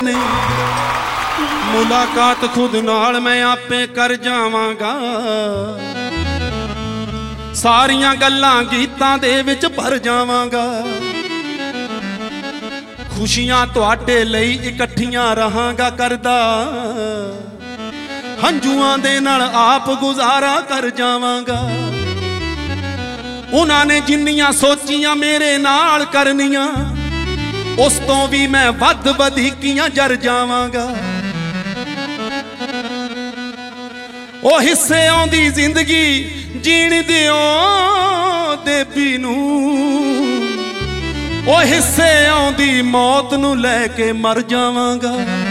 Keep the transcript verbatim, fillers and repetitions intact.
मुलाकात खुद नाल मैं आपे कर जावांगा। सारियां गल्लां गीतां दे विच भर जावांगा। खुशियां तुहाडे लई इकट्ठियां रहांगा करदा। हंझुआं दे नाल आप गुजारा कर जावांगा। उन्हां ने जिन्नियां सोचियां मेरे नाल करनियां, उस तो भी मैं वध वधीकियां जर जावांगा। ओ हिस्से आउंदी जिंदगी जीण दिओ देवी नूं, ओ हिस्से आउंदी मौत नूं लैके मर जावांगा।